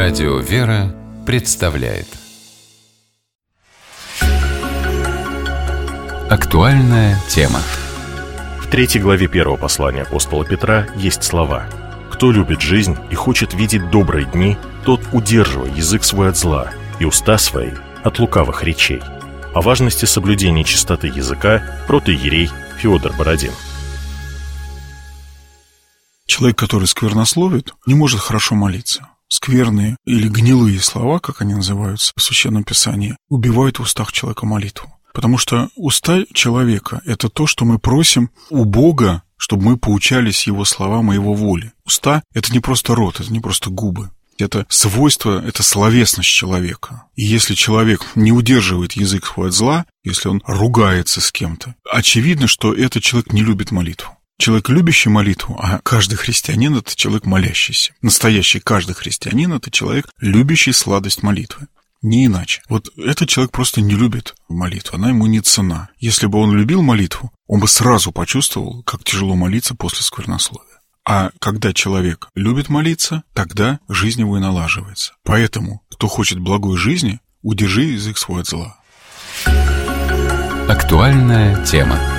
Радио «Вера» представляет актуальная тема. В 3 главе 1 послания апостола Петра есть слова: «Кто любит жизнь и хочет видеть добрые дни, тот удерживай язык свой от зла и уста свои от лукавых речей». О важности соблюдения чистоты языка протоиерей Феодор Бородин. Человек, который сквернословит, не может хорошо молиться. Скверные или гнилые слова, как они называются в Священном Писании, убивают в устах человека молитву. Потому что уста человека – это то, что мы просим у Бога, чтобы мы поучались Его словам и Его воле. Уста – это не просто рот, это не просто губы. Это свойство, это словесность человека. И если человек не удерживает язык свой от зла, если он ругается с кем-то, очевидно, что этот человек не любит молитву. Человек, любящий молитву, а каждый христианин – это человек молящийся. Настоящий каждый христианин – это человек, любящий сладость молитвы. Не иначе. Вот этот человек просто не любит молитву, она ему не цена. Если бы он любил молитву, он бы сразу почувствовал, как тяжело молиться после сквернословия. А когда человек любит молиться, тогда жизнь его и налаживается. Поэтому, кто хочет благой жизни, удержи язык свой от зла. Актуальная тема.